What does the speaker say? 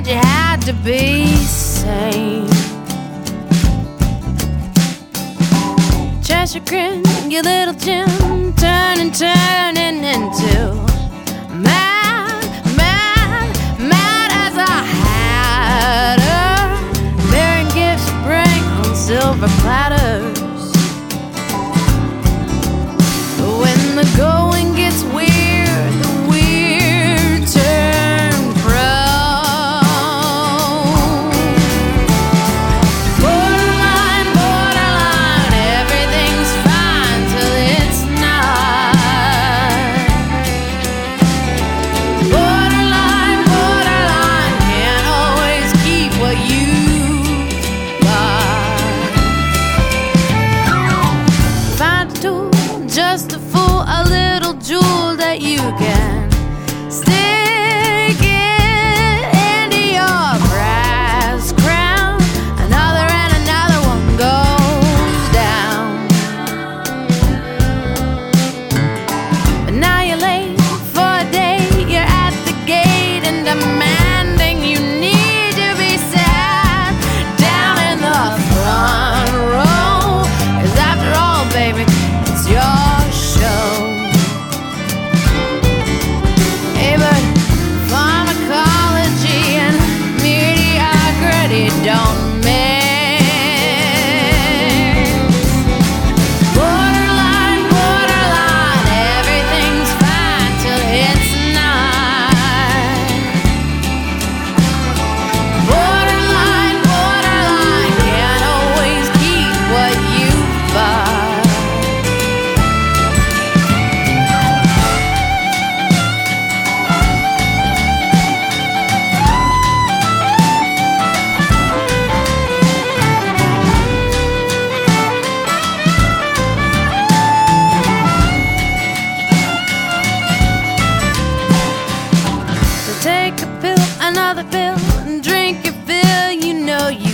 said you had to be sane. Cheshire grin, your little Jim, turning into mad as a hatter, bearing gifts you bring on silver platters. When the going gets weird, the weird turn pro. Borderline, everything's fine till it's not. Borderline, can't always keep what you got. Find a tool just to fool a little jewel that you can stick it into your brass crown. Another and another one goes down. But now you're late for a date, you're at the gate and demanding you need to be sat down in the front row. 'Cause after all, baby, it's your show. Hey, but pharmacology and mediocrity don't mix. Borderline, everything's fine till it's not. Borderline, can't always keep what you've bought. So take a pill, another pill, and drink your fill. You know you